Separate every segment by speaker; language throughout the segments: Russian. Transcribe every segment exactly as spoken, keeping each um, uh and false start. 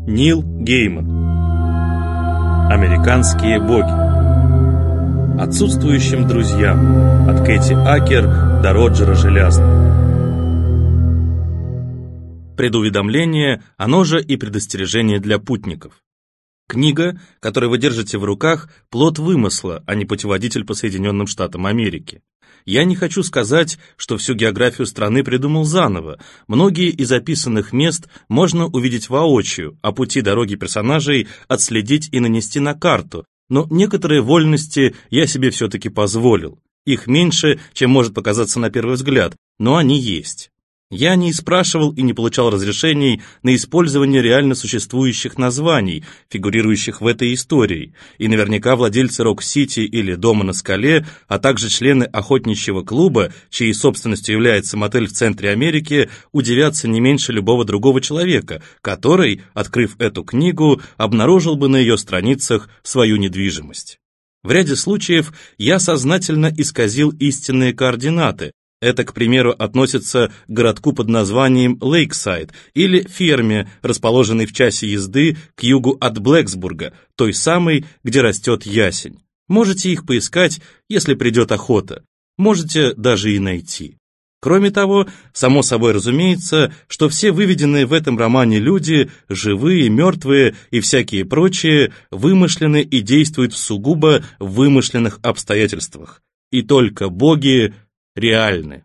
Speaker 1: Нил Гейман. Американские боги. Отсутствующим друзьям. От Кэти Акер до Роджера Желязного. Предуведомление, оно же и предостережение для путников. Книга, которую вы держите в руках, плод вымысла, а не путеводитель по Соединенным Штатам Америки. Я не хочу сказать, что всю географию страны придумал заново. Многие из описанных мест можно увидеть воочию, а пути дороги персонажей отследить и нанести на карту, но некоторые вольности я себе все-таки позволил. Их меньше, чем может показаться на первый взгляд, но они есть. Я не спрашивал и не получал разрешений на использование реально существующих названий, фигурирующих в этой истории, и наверняка владельцы Рок-Сити или Дома на скале, а также члены охотничьего клуба, чьей собственностью является мотель в центре Америки, удивятся не меньше любого другого человека, который, открыв эту книгу, обнаружил бы на ее страницах свою недвижимость. В ряде случаев я сознательно исказил истинные координаты. Это, к примеру, относится к городку под названием Лейксайд или ферме, расположенной в часе езды к югу от Блэксбурга, той самой, где растет ясень. Можете их поискать, если придет охота. Можете даже и найти. Кроме того, само собой разумеется, что все выведенные в этом романе люди, живые, мертвые и всякие прочие, вымышлены и действуют в сугубо вымышленных обстоятельствах. И только боги реальны.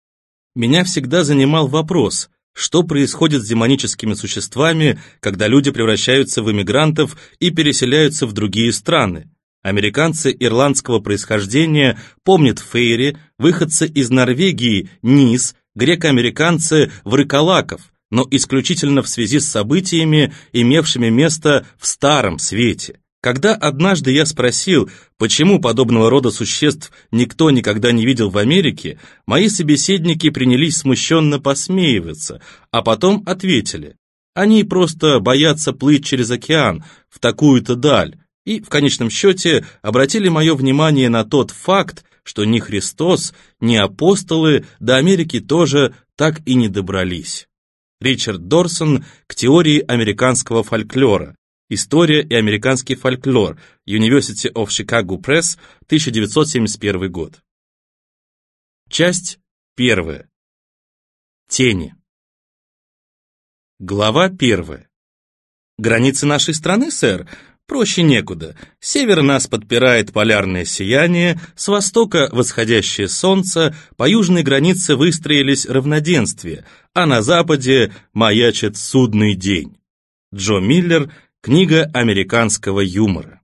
Speaker 1: Меня всегда занимал вопрос, что происходит с демоническими существами, когда люди превращаются в эмигрантов и переселяются в другие страны. Американцы ирландского происхождения помнят фейри, выходцы из Норвегии – низ, греко-американцы – врыколаков, но исключительно в связи с событиями, имевшими место в Старом Свете. Когда однажды я спросил, почему подобного рода существ никто никогда не видел в Америке, мои собеседники принялись смущенно посмеиваться, а потом ответили: они просто боятся плыть через океан в такую-то даль, и в конечном счете обратили мое внимание на тот факт, что ни Христос, ни апостолы до Америки тоже так и не добрались. Ричард Дорсон к теории американского фольклора. История и американский фольклор. University of Chicago Press, тысяча девятьсот семьдесят первый год. Часть первая. Тени. Глава первая. Границы нашей страны, сэр? Проще некуда. С севера нас подпирает полярное сияние, с востока восходящее солнце, по южной границе выстроились равноденствия, а на западе маячит судный день. Джо Миллер. Книга американского юмора.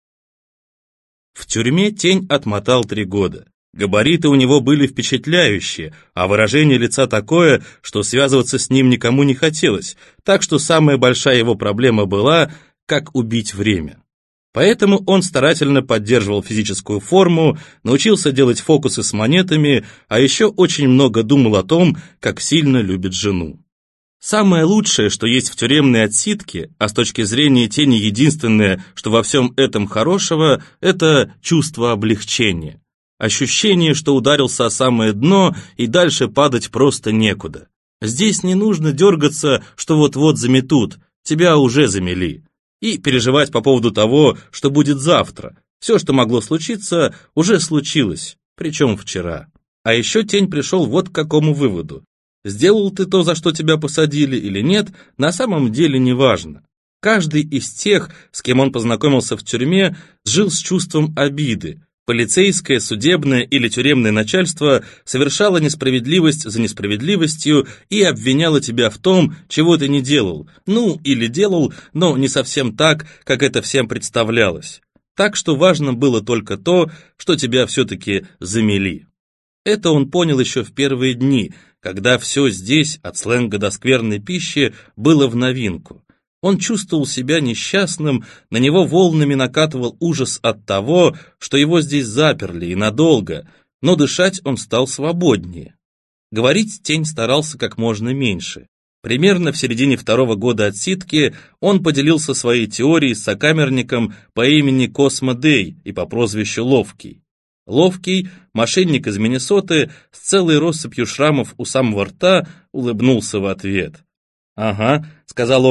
Speaker 1: В тюрьме Тень отмотал три года. Габариты у него были впечатляющие, а выражение лица такое, что связываться с ним никому не хотелось, так что самая большая его проблема была, как убить время. Поэтому он старательно поддерживал физическую форму, научился делать фокусы с монетами, а еще очень много думал о том, как сильно любит жену. Самое лучшее, что есть в тюремной отсидке, а с точки зрения Тени единственное, что во всем этом хорошего, это чувство облегчения. Ощущение, что ударился о самое дно и дальше падать просто некуда. Здесь не нужно дергаться, что вот-вот заметут, тебя уже замели. И переживать по поводу того, что будет завтра. Все, что могло случиться, уже случилось, причем вчера. А еще Тень пришел вот к какому выводу. Сделал ты то, за что тебя посадили или нет, на самом деле не важно. Каждый из тех, с кем он познакомился в тюрьме, жил с чувством обиды. Полицейское, судебное или тюремное начальство совершало несправедливость за несправедливостью и обвиняло тебя в том, чего ты не делал. Ну, или делал, но не совсем так, как это всем представлялось. Так что важно было только то, что тебя все-таки замели. Это он понял еще в первые дни, когда все здесь, от сленга до скверной пищи, было в новинку. Он чувствовал себя несчастным, на него волнами накатывал ужас от того, что его здесь заперли и надолго, но дышать он стал свободнее. Говорить Тень старался как можно меньше. Примерно в середине второго года отсидки он поделился своей теорией с сокамерником по имени Космо Дэй и по прозвищу Ловкий. Ловкий, мошенник из Миннесоты, с целой россыпью шрамов у самого рта, улыбнулся в ответ. «Ага», — сказал он,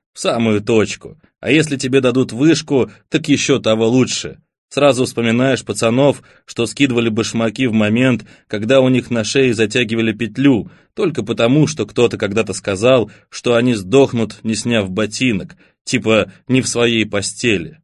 Speaker 1: В самую точку. А если тебе дадут вышку, так еще того лучше. Сразу вспоминаешь пацанов, что скидывали башмаки в момент, когда у них на шее затягивали петлю, только потому, что кто-то когда-то сказал, что они сдохнут, не сняв ботинок, типа не в своей постели.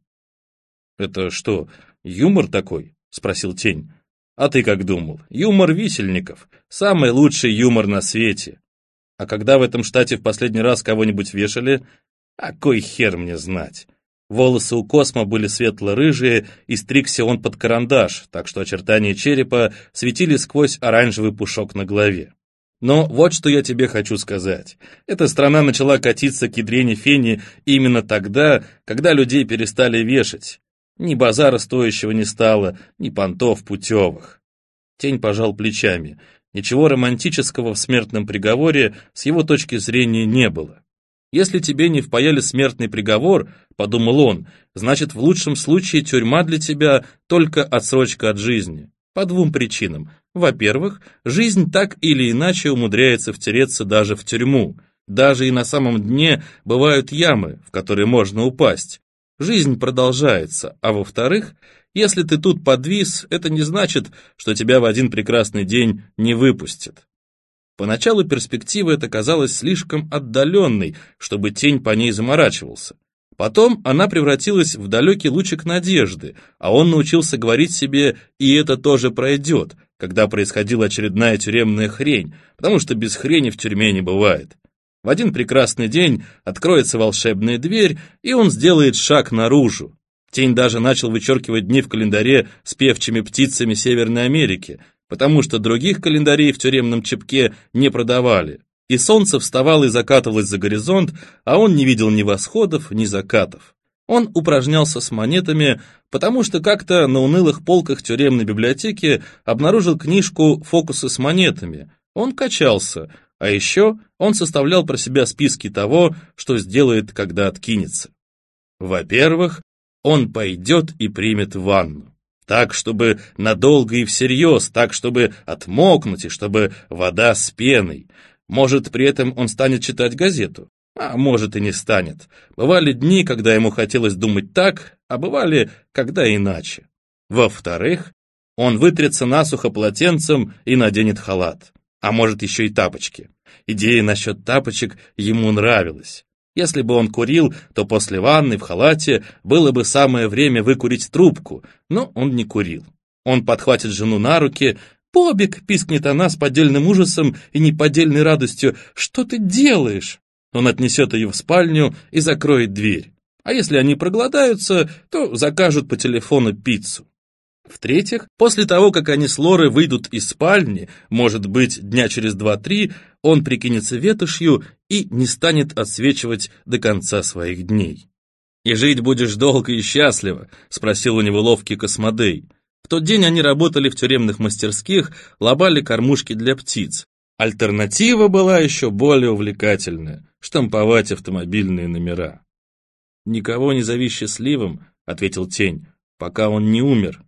Speaker 1: «Это что, юмор такой?» — спросил Тень. «А ты как думал? Юмор висельников. Самый лучший юмор на свете. А когда в этом штате в последний раз кого-нибудь вешали? А кой хер мне знать». Волосы у Космо были светло-рыжие, и стригся он под карандаш, так что очертания черепа светили сквозь оранжевый пушок на голове. Но вот что я тебе хочу сказать. Эта страна начала катиться к ядрене фени именно тогда, когда людей перестали вешать. Ни базара стоящего не стало, ни понтов путевых. Тень пожал плечами. Ничего романтического в смертном приговоре с его точки зрения не было. «Если тебе не впаяли смертный приговор, — подумал он, — значит, в лучшем случае тюрьма для тебя только отсрочка от жизни. По двум причинам. Во-первых, жизнь так или иначе умудряется втереться даже в тюрьму. Даже и на самом дне бывают ямы, в которые можно упасть. Жизнь продолжается. А во-вторых, если ты тут подвис, это не значит, что тебя в один прекрасный день не выпустят». Поначалу перспектива эта казалась слишком отдаленной, чтобы Тень по ней заморачивался. Потом она превратилась в далекий лучик надежды, а он научился говорить себе «и это тоже пройдет», когда происходила очередная тюремная хрень, потому что без хрени в тюрьме не бывает. В один прекрасный день откроется волшебная дверь, и он сделает шаг наружу. Тень даже начал вычеркивать дни в календаре с певчими птицами Северной Америки, потому что других календарей в тюремном чепке не продавали. И солнце вставало и закатывалось за горизонт, а он не видел ни восходов, ни закатов. Он упражнялся с монетами, потому что как-то на унылых полках тюремной библиотеки обнаружил книжку «Фокусы с монетами». Он качался, а еще он составлял про себя списки того, что сделает, когда откинется. Во-первых, он пойдет и примет ванну. Так, чтобы надолго и всерьез, так, чтобы отмокнуть и чтобы вода с пеной. Может, при этом он станет читать газету, а может и не станет. Бывали дни, когда ему хотелось думать так, а бывали, когда иначе. Во-вторых, он вытрется насухо полотенцем и наденет халат, а может еще и тапочки. Идея насчет тапочек ему нравилась. Если бы он курил, то после ванны в халате было бы самое время выкурить трубку, но он не курил. Он подхватит жену на руки. «Бобик!» — пискнет она с поддельным ужасом и неподдельной радостью. «Что ты делаешь?» Он отнесет ее в спальню и закроет дверь. А если они проголодаются, то закажут по телефону пиццу. В-третьих, после того, как они с Лорой выйдут из спальни, может быть, дня через два-три, он прикинется ветошью и не станет отсвечивать до конца своих дней. «И жить будешь долго и счастливо?» — спросил у него ловкий Космодей. В тот день они работали в тюремных мастерских, лобали кормушки для птиц. Альтернатива была еще более увлекательная — штамповать автомобильные номера. «Никого не зови счастливым», — ответил Тень, — «пока он не умер».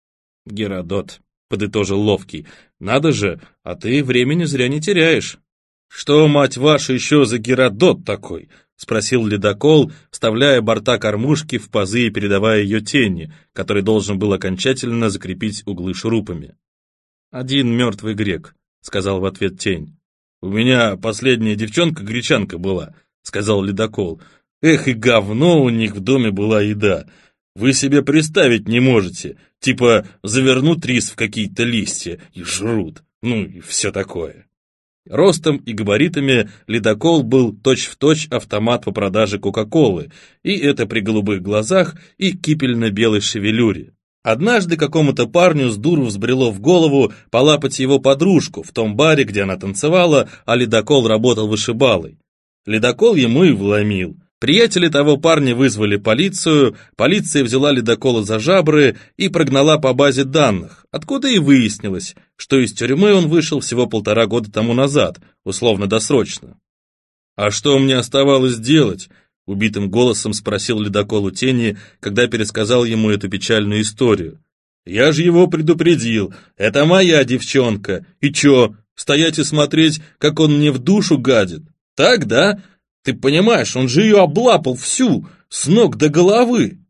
Speaker 1: «Геродот», — подытожил Ловкий. «Надо же, а ты времени зря не теряешь». «Что, мать ваша, еще за Геродот такой?» — спросил Ледокол, вставляя борта кормушки в пазы и передавая ее Тени, который должен был окончательно закрепить углы шурупами. «Один мертвый грек», — сказал в ответ Тень. «У меня последняя девчонка-гречанка была», — сказал Ледокол. «Эх, и говно у них в доме была еда. Вы себе представить не можете. Типа завернут рис в какие-то листья и жрут. Ну и все такое». Ростом и габаритами Ледокол был точь-в-точь автомат по продаже Кока-Колы, и это при голубых глазах и кипельно-белой шевелюре. Однажды какому-то парню с дуру взбрело в голову полапать его подружку в том баре, где она танцевала, а Ледокол работал вышибалой. Ледокол ему и вломил. Приятели того парня вызвали полицию, полиция взяла Ледокола за жабры и прогнала по базе данных, откуда и выяснилось, что из тюрьмы он вышел всего полтора года тому назад, условно-досрочно. «А что мне оставалось делать?» — убитым голосом спросил Ледокол у Тени, когда пересказал ему эту печальную историю. «Я же его предупредил, это моя девчонка, и чё, стоять и смотреть, как он мне в душу гадит? Так, да?
Speaker 2: Ты понимаешь, он же ее облапал всю, с ног до головы.